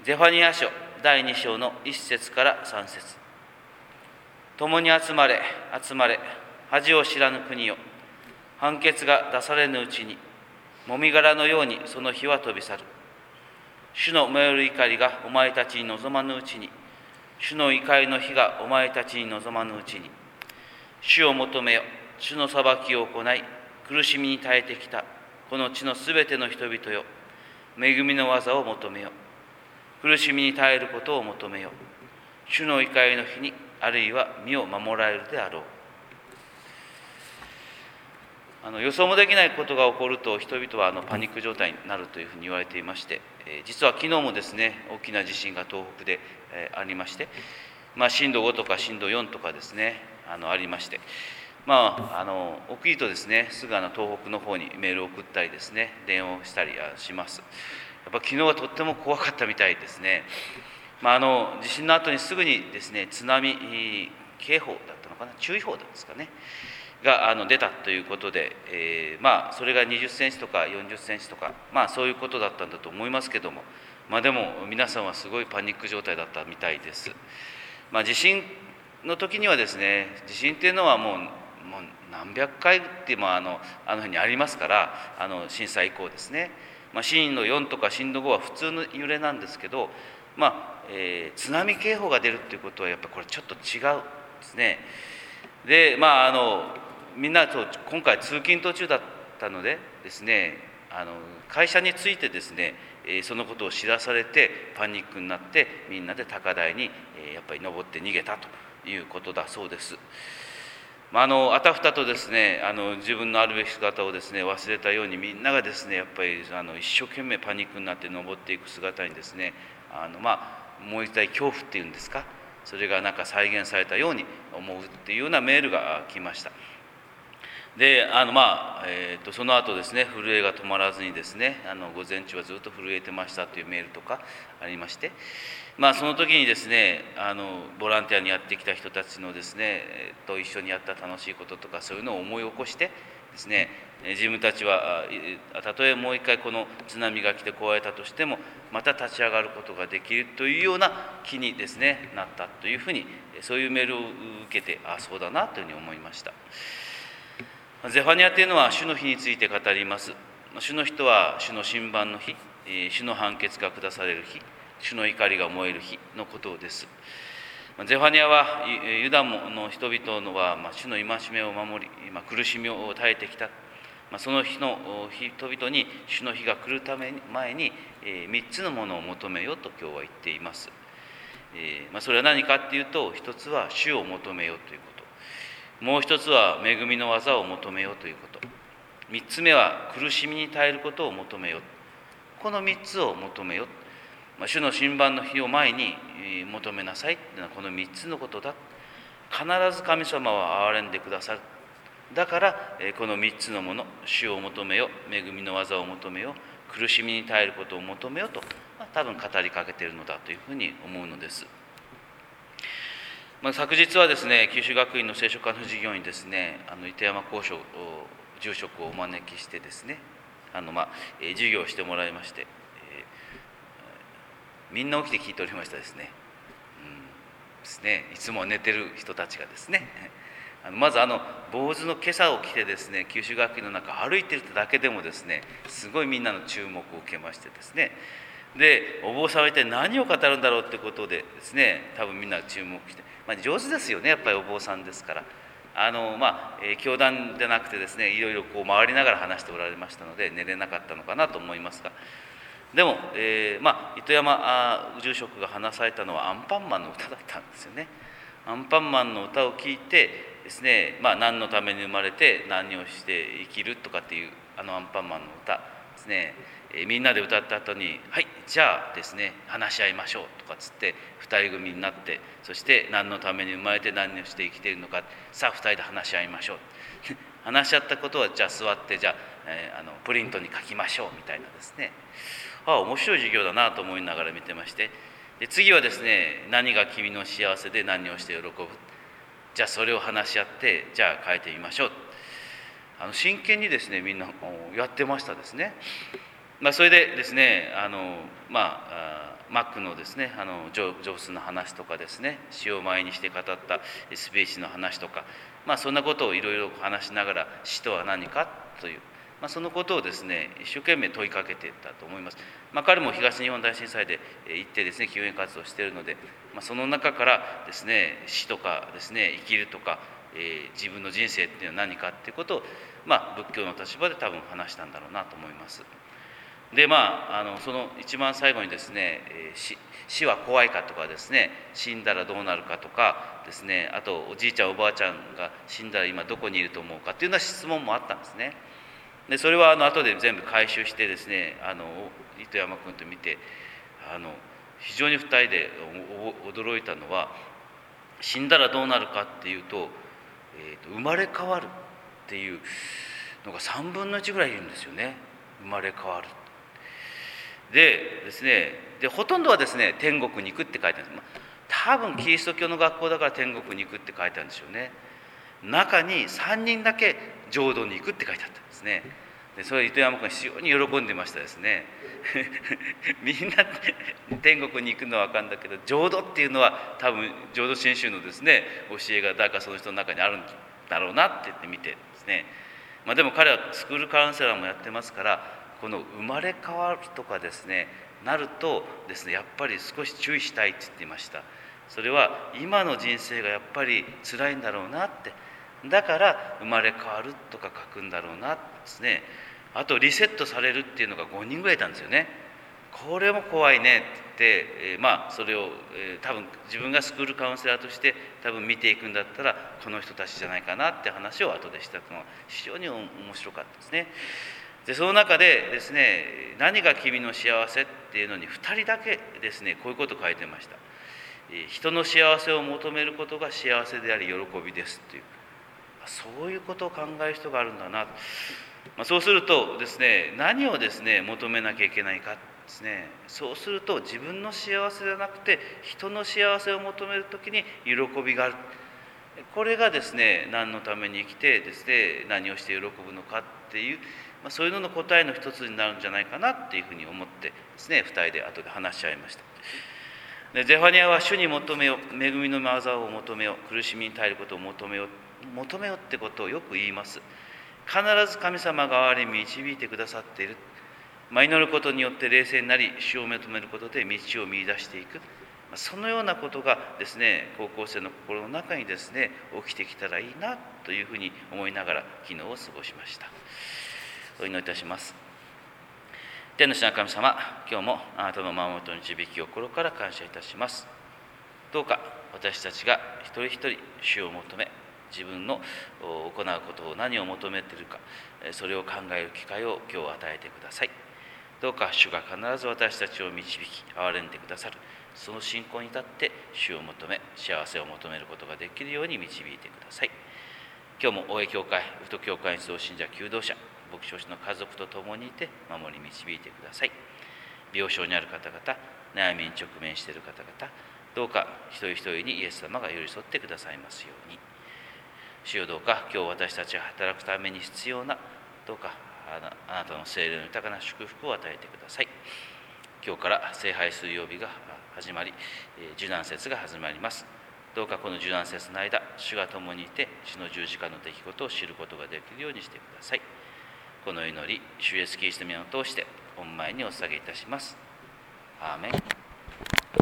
ゼファニア書第2章の1節から3節。共に集まれ、集まれ、恥を知らぬ国よ。判決が出されぬうちに、もみ殻のようにその日は飛び去る。主の燃える怒りがお前たちに望まぬうちに、主の怒りの日がお前たちに望まぬうちに、主を求めよ、主の裁きを行い、苦しみに耐えてきたこの地のすべての人々よ、恵みの技を求めよ。苦しみに耐えることを求めよ。主の怒りの日に、あるいは身を守られるであろう。予想もできないことが起こると人々はパニック状態になるというふうに言われていまして、実は昨日もですね、大きな地震が東北でありまして、震度5とか震度4とかですね、ありまして、起きるとですね、すぐ東北の方にメールを送ったりですね、電話をしたりします。やっぱ昨日はとっても怖かったみたいですね。地震の後にすぐにですね、津波警報だったのかな、注意報ですかね、が出たということで、それが20センチとか40センチとか、そういうことだったんだと思いますけども、でも皆さんはすごいパニック状態だったみたいです。地震の時にはですね、地震っていうのはもう何百回ってあのふうにありますから、震災以降ですね、震度4とか震度5は普通の揺れなんですけど、津波警報が出るっていうことはやっぱりこれちょっと違うんですね。でみんなと今回通勤途中だったのでですね、会社についてですね、そのことを知らされてパニックになってみんなで高台にやっぱり登って逃げたということだそうです。あたふたとですね、自分のあるべき姿をですね忘れたように、みんながですねやっぱり一生懸命パニックになって登っていく姿にですね、もう一体恐怖っていうんですか、それが再現されたように思うっていうようなメールが来ました。でその後ですね、震えが止まらずにですね、午前中はずっと震えてましたというメールとかありまして、その時にですね、ボランティアにやってきた人たちのですね、と一緒にやった楽しいこととかそういうのを思い起こしてですね、自分たちはたとえもう一回この津波が来て壊れたとしてもまた立ち上がることができるというような気にですねなったというふうに、そういうメールを受けて、そうだなというふうに思いました。ゼファニアというのは主の日について語ります。主の日とは主の審判の日、主の判決が下される日、主の怒りが燃える日のことです。ゼファニアはユダの人々のは主の戒めを守り、苦しみを耐えてきた。その日の人々に主の日が来る前に3つのものを求めよと今日は言っています。それは何かっていうと、一つは主を求めよということ、もう一つは恵みの技を求めよということ、3つ目は苦しみに耐えることを求めよ。この3つを求めよ。主の審判の日を前に求めなさいというのはこの3つのことだ。必ず神様は憐れんでくださる。だからこの3つのもの、主を求めよ、恵みの技を求めよ、苦しみに耐えることを求めよと、多分語りかけているのだというふうに思うのです。昨日はですね、九州学院の聖書科の授業にですね、糸山高所住職をお招きしてですね、授業をしてもらいまして、みんな起きて聞いておりましたですね。ですね、いつも寝てる人たちがですね、まず坊主の今朝を着てですね、九州学院の中歩いてるだけでもですね、すごいみんなの注目を受けましてですね、でお坊さんは一体何を語るんだろうってことでですね、多分みんな注目して、上手ですよね、やっぱりお坊さんですから。教団でなくてですね、いろいろ回りながら話しておられましたので寝れなかったのかなと思いますが、でも、糸山住職が話されたのはアンパンマンの歌だったんですよね。アンパンマンの歌を聴いてですね、何のために生まれて何をして生きるとかっていうアンパンマンの歌ですね、みんなで歌った後に「はい、じゃあですね話し合いましょう」とかつって2人組になって、そして何のために生まれて何をして生きているのか、さあ2人で話し合いましょう話し合ったことはじゃあ座ってじゃあ、プリントに書きましょうみたいなですね、面白い授業だなと思いながら見てまして、で次はですね、何が君の幸せで何をして喜ぶ、じゃあそれを話し合ってじゃあ変えてみましょう。真剣にですねみんなやってましたですね。それでですねマックのですねジョブスの話とかですね、死を前にして語ったスペーシの話とか、そんなことをいろいろ話しながら、死とは何かという、そのことをですね一生懸命問いかけていたと思います。彼も東日本大震災で行ってですね救援活動をしているので、その中からですね死とかですね生きるとか、自分の人生っていうのは何かっていうことを、仏教の立場で多分話したんだろうなと思います。でその一番最後にですね、死は怖いかとかですね、死んだらどうなるかとかですね、あとおじいちゃんおばあちゃんが死んだら今どこにいると思うかっていうような質問もあったんですね。でそれは後で全部回収してですね糸山君と見て非常に2人で驚いたのは、死んだらどうなるかっていうと、生まれ変わるっていうのが3分の1ぐらいいるんですよね。生まれ変わるでですね、ほとんどはですね天国に行くって書いてあるんです。多分キリスト教の学校だから天国に行くって書いてあるんですよね。中に3人だけ浄土に行くって書いてあったんですね。でそれ糸山君は非常に喜んでましたですねみんな天国に行くのは分かるんだけど、浄土っていうのは多分浄土真宗のですね教えが誰かその人の中にあるんだろうなって言って見てですね、でも彼はスクールカウンセラーもやってますから、この生まれ変わるとかですねなるとですねやっぱり少し注意したいって言っていました。それは今の人生がやっぱり辛いんだろうなって、だから生まれ変わるとか書くんだろうなですね。あとリセットされるっていうのが5人ぐらいいたんですよね。これも怖いねって言って、それを、多分自分がスクールカウンセラーとして多分見ていくんだったらこの人たちじゃないかなって話を後でしたのが非常に面白かったですね。でその中でですね、何が君の幸せっていうのに2人だけですねこういうことを書いてました。人の幸せを求めることが幸せであり喜びですという、そういうことを考える人があるんだな。そうするとですね、何をですね求めなきゃいけないかですね、そうすると自分の幸せじゃなくて人の幸せを求めるときに喜びがある。これがですね何のために生きてですね何をして喜ぶのかっていう、そういうのの答えの一つになるんじゃないかなっていうふうに思ってですね、2人で後で話し合いました。でゼファニアは主に求めよ、恵みの御業を求めよ、苦しみに耐えることを求めよってことをよく言います。必ず神様が我に導いてくださっている。祈ることによって冷静になり、主を求めることで道を見出していく。そのようなことがですね、高校生の心の中にですね、起きてきたらいいなというふうに思いながら昨日を過ごしました。お祈りいたします。天の父なる神様、今日もあなたの守りと導きを心から感謝いたします。どうか私たちが一人一人主を求め、自分の行うことを何を求めているか、それを考える機会を今日与えてください。どうか主が必ず私たちを導き憐れんでくださる、その信仰に立って主を求め幸せを求めることができるように導いてください。今日も大江教会、宇都教会に信者求道者牧師の家族と共にいて守り導いてください。病床にある方々、悩みに直面している方々、どうか一人一人にイエス様が寄り添ってくださいますように。主よ、どうか今日私たちが働くために必要な、どうかあなたの聖霊の豊かな祝福を与えてください。今日から聖杯水曜日が始まり、受難節が始まります。どうかこの受難節の間、主が共にいて主の十字架の出来事を知ることができるようにしてください。この祈り、主イエスキリストの名を通して御前にお捧げいたします。アーメン。